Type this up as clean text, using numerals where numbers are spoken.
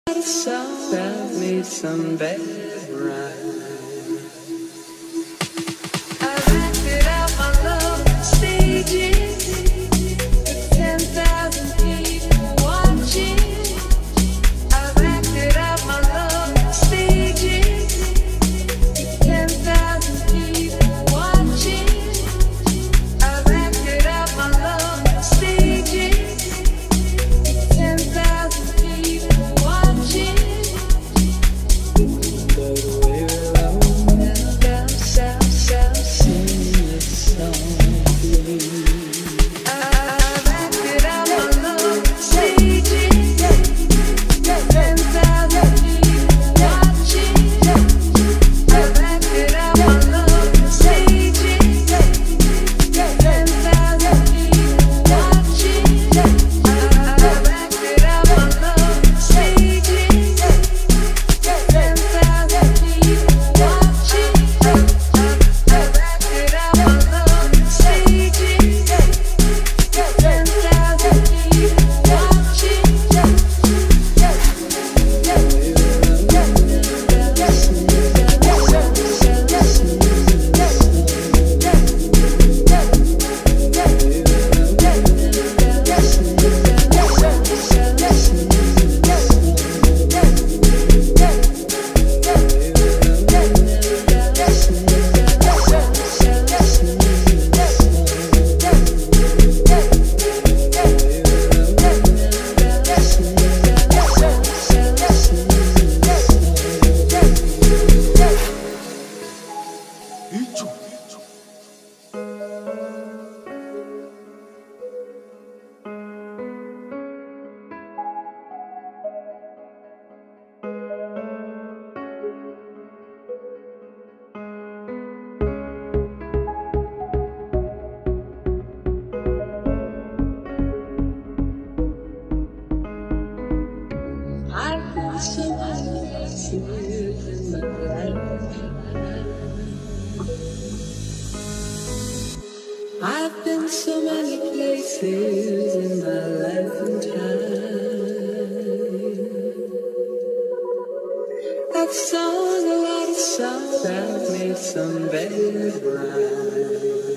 Songs that made some bad rhyme. I've acted out my love on stages, 10,000 people watching. I've acted out my love on stages, 10,000 people watching. I've acted out my love on stages, 10,000 people watching. But we're alone now, down south, singing this song. I've acted out my love on stages, 10,000 people watching. I've acted out my love on stages, 10,000 people watching. I've acted out my love on stages, 10,000 people watching. I've acted out my love on stages, 10,000 people watching. I've been so many places in my life. I've been so many places in my life and time. I've sung a lot of songs, I've made some bad rhymes.